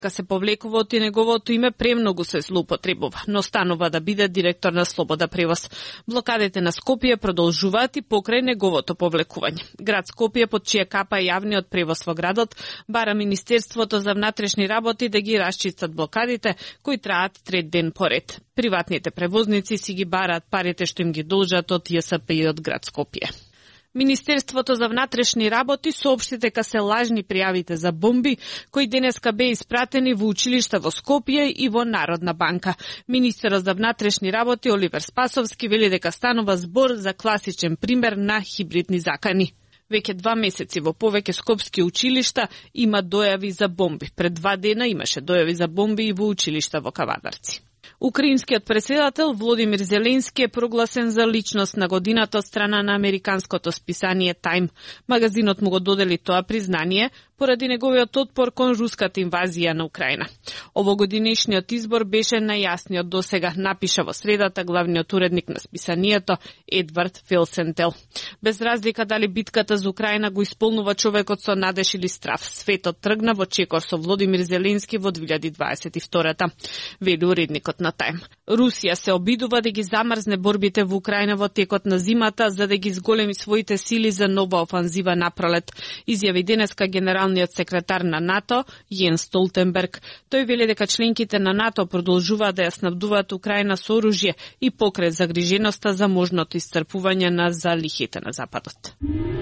се повлекува од неговото име премногу се злоупотребува, но станува да биде директор на Слобода превоз. Блокадите на Скопје продолжуваат и покрај неговото повлекување. Град Скопје, под чија капа е јавниот превоз во градот, бара Министерството за внатрешни работи да ги расчистат блокадите кои траат трет ден поред. Приватните превозници си ги бараат парите што им ги должат од ЈСП и од град Скопје. Министерството за внатрешни работи соопшти дека се лажни пријавите за бомби кои денеска беа испратени во училишта во Скопје и во Народна банка. Министерот за внатрешни работи Оливер Спасовски вели дека станува збор за класичен пример на хибридни закани. Веќе 2 месеци во повеќе скопски училишта има дојави за бомби. Пред 2 дена имаше дојави за бомби и во училишта во Кавадарци. Украинскиот председател Володимир Зеленски е прогласен за личност на годината од страна на американското списание Time. Магазинот му го додели тоа признание поради неговиот отпор кон руската инвазија на Украина. Овогодинешниот избор беше најјасниот досега, напиша во средата главниот уредник на списанието Едвард Фелсентел. Без разлика дали битката за Украина го исполнува човекот со надеж или страв, светот тргна во чекор со Володимир Зеленски во 2022-та, вели уредникот на Time. Русија се обидува да ги замрзне борбите во Украина во текот на зимата за да ги изголеми своите сили за нова офанзива напролет, изјави денеска генералниот секретар на НАТО Јенс Столтенберг. Тој вели дека членките на НАТО продолжуваат да ја снабдуваат Украина со оружје и покрај загриженоста за можното исцрпување на залихите на Западот.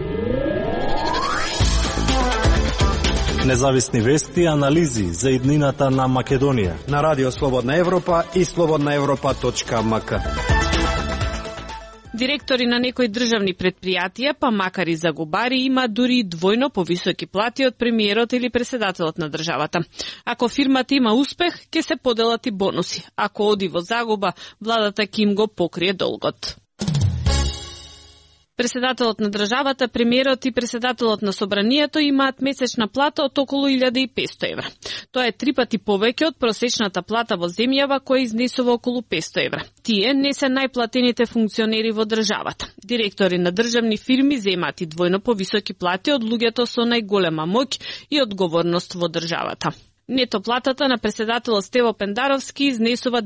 Независни вести и анализи за иднината на Македонија на Радио Слободна Европа и slobodnaevropa.mk. Директори на некои државни претпријатија, па макар и загубари, има дури двојно повисоки плати од премиерот или председателот на државата. Ако фирмата има успех, ќе се поделат и бонуси. Ако оди во загуба, владата ќе им го покрие долгот. Председателот на државата, премиерот и председателот на собранието имаат месечна плата од околу 1500 евра. Тоа е 3 пати повеќе од просечната плата во земјава која изнесува околу 500 евра. Тие не се најплатените функционери во државата. Директори на државни фирми земаат и двојно повисоки плати од луѓето со најголема моќ и одговорност во државата. Нето платата на председателот Стево Пендаровски изнесува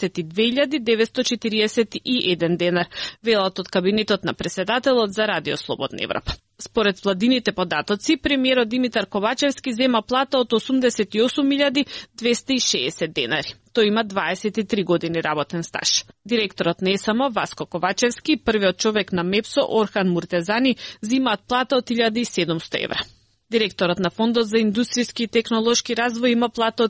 92.941 денар, велат од кабинетот на председателот за Радио Слободна Европа. Според владините податоци, премиерот Димитар Ковачевски зема плата од 88.260 денари. Тој има 23 години работен стаж. Директорот на ЕСМ Васко Ковачевски и првиот човек на МЕПСО Орхан Муртезани зимаат плата од 1700 евра. Директорот на Фондот за индустријски и технолошки развој има плата од